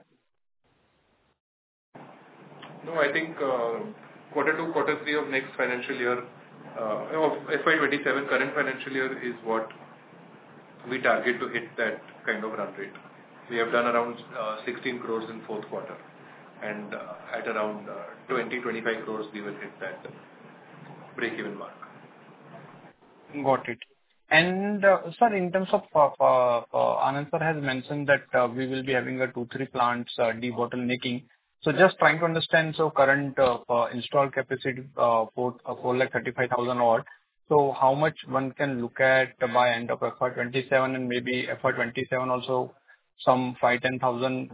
No, I think quarter 2, quarter 3 of next financial year, of FY27 current financial year is what we target to hit that kind of run rate. We have done around 16 crores in fourth quarter, and at around 20-25 crores we will hit that break-even mark. Got it. And sir, in terms of Anand sir has mentioned that we will be having a 2-3 plants debottlenecking. So just trying to understand, so current installed capacity for 435,000 odd. So how much one can look at by end of FY27 and maybe FY27 also some 5-10,000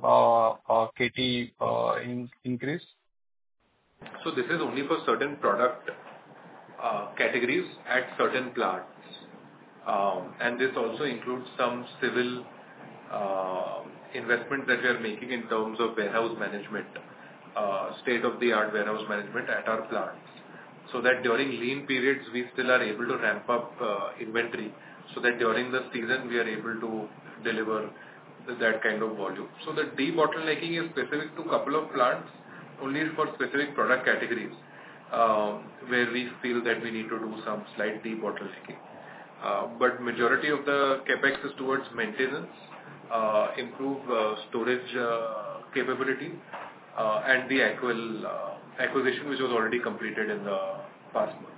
KT increase? So this is only for certain product categories at certain plants. And this also includes some civil investment that we are making in terms of warehouse management, state-of-the-art warehouse management at our plants, so that during lean periods we still are able to ramp up inventory, so that during the season we are able to deliver that kind of volume. So the debottlenecking is specific to a couple of plants, only for specific product categories, where we feel that we need to do some slight debottlenecking. But majority of the capex is towards maintenance, improve storage capability, and the acquisition which was already completed in the past month.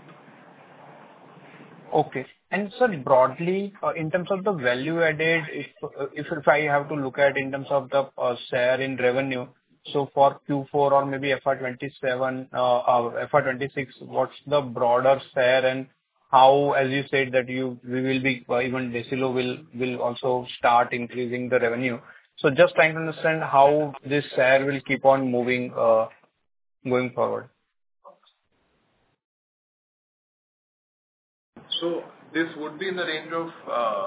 Okay. And sir, broadly, in terms of the value added, if I have to look at in terms of the share in revenue, so for Q4 or maybe FY27 or FY26, what's the broader share, and how, as you said, that we will be, even Decilo will also start increasing the revenue. So just trying to understand how this share will keep on moving going forward. So this would be in the range of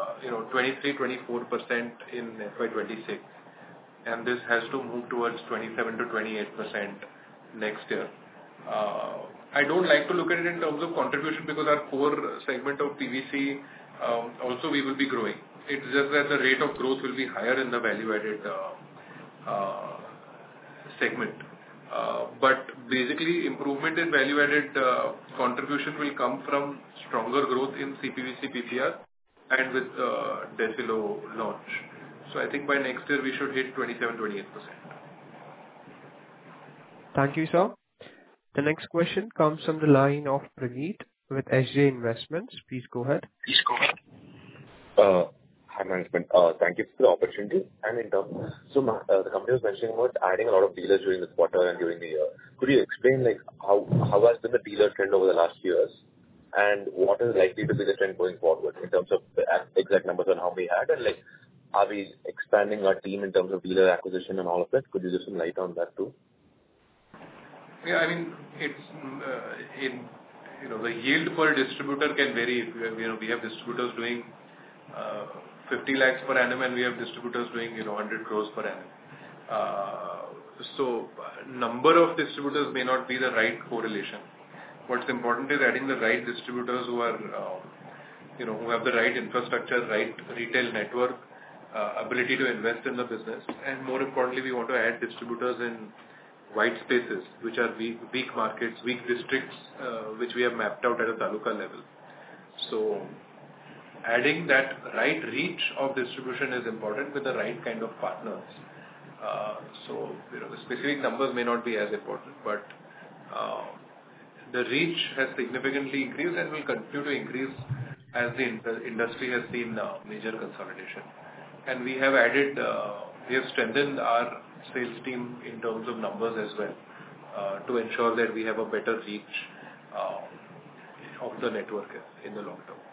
23-24% in FY26, and this has to move towards 27-28% next year. I don't like to look at it in terms of contribution, because our core segment of PVC also we will be growing. It's just that the rate of growth will be higher in the value-added segment. But basically, improvement in value-added contribution will come from stronger growth in CPVC, PPR, and with Decilo launch. So I think by next year we should hit 27-28%. Thank you, sir. The next question comes from the line of Praneeth with SJ Investments. Please go ahead. Hi, management. Thank you for the opportunity. And in terms, the company was mentioning about adding a lot of dealers during this quarter and during the year. Could you explain how has been the dealer trend over the last years, and what is likely to be the trend going forward in terms of the exact numbers on how we had, and are we expanding our team in terms of dealer acquisition and all of that? Could you give some light on that too? Yeah, I mean, it's the yield per distributor can vary. We have distributors doing 50 lakhs per annum, and we have distributors doing 100 crores per annum. So number of distributors may not be the right correlation. What's important is adding the right distributors who are who have the right infrastructure, right retail network, ability to invest in the business, and more importantly, we want to add distributors in white spaces, which are weak markets, weak districts, which we have mapped out at a taluka level. So adding that right reach of distribution is important with the right kind of partners. So the specific numbers may not be as important, but the reach has significantly increased and will continue to increase as the industry has seen major consolidation. And we have strengthened our sales team in terms of numbers as well, to ensure that we have a better reach of the network in the long term.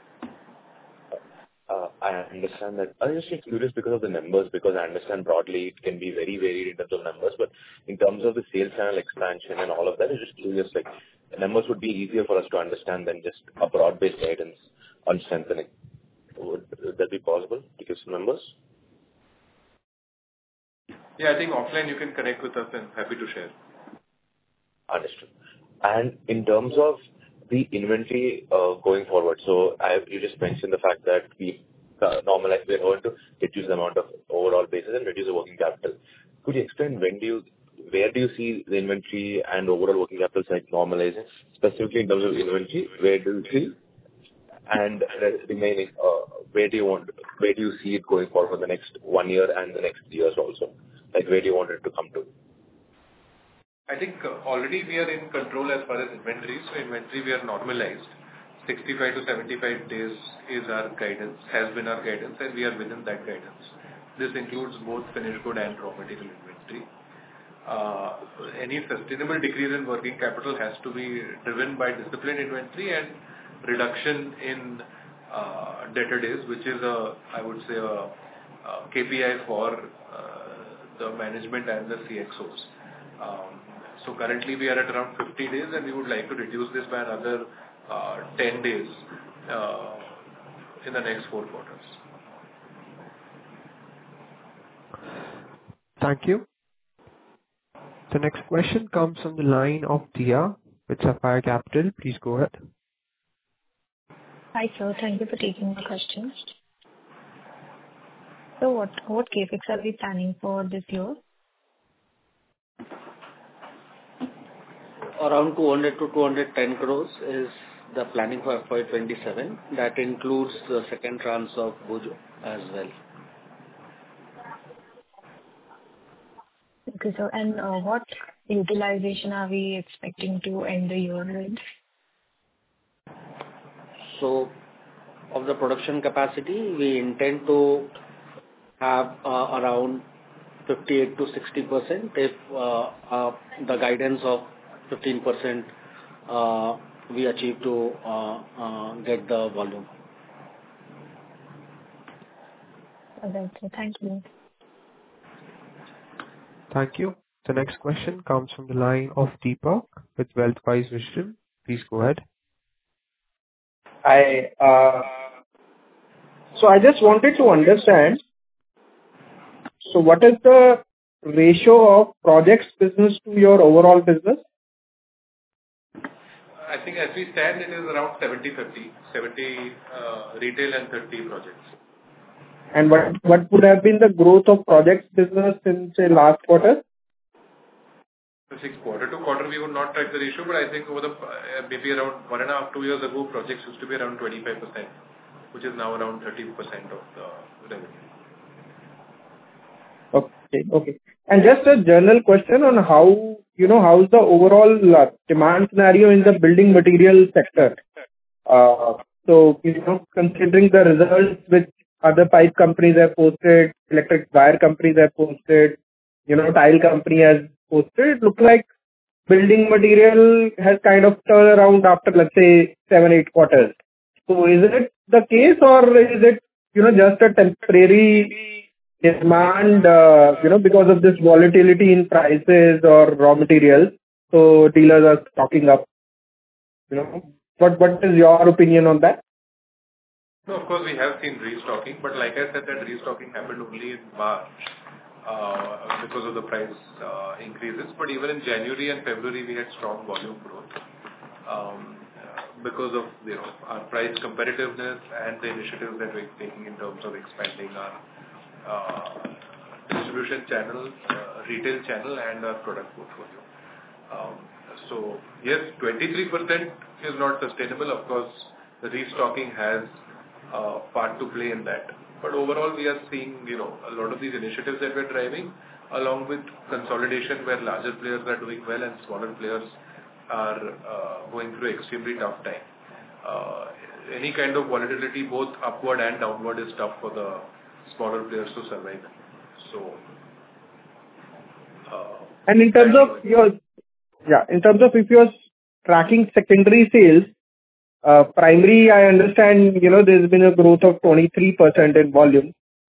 I understand that. I was just curious because of the numbers, because I understand broadly it can be very varied in terms of numbers, but in terms of the sales channel expansion and all of that, I'm just curious, the numbers would be easier for us to understand than just a broad-based guidance on strengthening. Would that be possible to give some numbers? Yeah, I think offline you can connect with us, and happy to share. Understood. And in terms of the inventory going forward, so you just mentioned the fact that we're going to reduce the amount of overall basis and reduce the working capital. Could you explain when do you where do you see the inventory and overall working capital cycle normalizing? Specifically in terms of inventory, where do you see? And the remaining, where do you see it going forward for the next 1 year and the next years also? Like, where do you want it to come to? I think already we are in control as far as inventory. So inventory we are normalized. 65 to 75 days is our guidance, has been our guidance, and we are within that guidance. This includes both finished good and raw material inventory. Any sustainable decrease in working capital has to be driven by disciplined inventory and reduction in debtor days, which is I would say a KPI for the management and the CXOs. So currently we are at around 50 days, and we would like to reduce this by another 10 days in the next 4 quarters. Thank you. The next question comes from the line of Dia with Sapphire Capital. Please go ahead. Hi, sir. Thank you for taking my questions. So what CapEx are we planning for this year? Around 200 to 210 crores is the planning for FY27. That includes the second tranche of Bhuj as well. Okay, sir. And what utilization are we expecting to end the year with? So, of the production capacity, we intend to have around 58 to 60% if the guidance of 15% we achieve to get the volume. Okay, so thank you. Thank you. The next question comes from the line of Deepak with Wealthwise Wisdom. Please go ahead. So I just wanted to understand, so what is the ratio of projects business to your overall business? I think as we stand, it is around 70-30, 70 retail and 30 projects. And what would have been the growth of projects business in, say, last quarter? I think quarter to quarter we would not track the ratio, but I think over the maybe around 1.5 to 2 years ago, projects used to be around 25%, which is now around 30% of the revenue. Okay. And just a general question on how is the overall demand scenario in the building material sector? So, considering the results which other pipe companies have posted, electric wire companies have posted, tile company has posted, it looks like building material has kind of turned around after, let's say, 7-8 quarters. So is it the case, or is it, just a temporary demand, because of this volatility in prices or raw materials, so dealers are stocking up? What is your opinion on that? No, of course we have seen restocking, but like I said, that restocking happened only in March because of the price increases. But even in January and February, we had strong volume growth because of our price competitiveness and the initiatives that we're taking in terms of expanding our distribution channel, retail channel, and our product portfolio. So yes, 23% is not sustainable. Of course, the restocking has part to play in that. But overall, we are seeing, a lot of these initiatives that we're driving, along with consolidation where larger players are doing well and smaller players are going through extremely tough time. Any kind of volatility, both upward and downward, is tough for the smaller players to survive. So, and in terms of if you're tracking secondary sales, primary, I understand, there's been a growth of 23% in volume.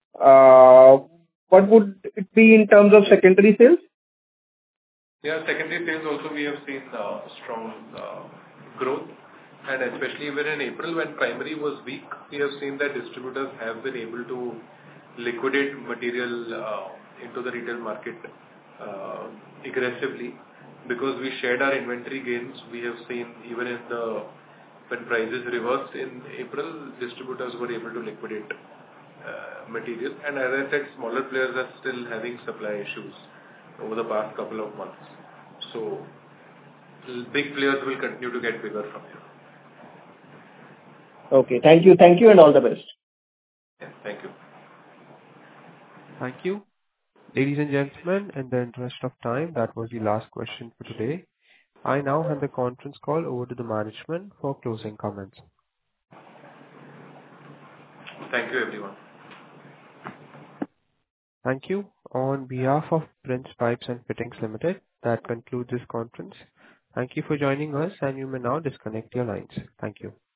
What would it be in terms of secondary sales? Yeah, secondary sales also we have seen strong growth, and especially even in April when primary was weak, we have seen that distributors have been able to liquidate material into the retail market aggressively because we shared our inventory gains. We have seen even in when prices reversed in April, distributors were able to liquidate material. And as I said, smaller players are still having supply issues over the past couple of months. So big players will continue to get bigger from here. Okay. Thank you. Thank you, and all the best. Yeah, thank you. Thank you. Ladies and gentlemen, in the interest of time, that was the last question for today. I now hand the conference call over to the management for closing comments. Thank you, everyone. Thank you. On behalf of Prince Pipes and Fittings Limited, that concludes this conference. Thank you for joining us, and you may now disconnect your lines. Thank you.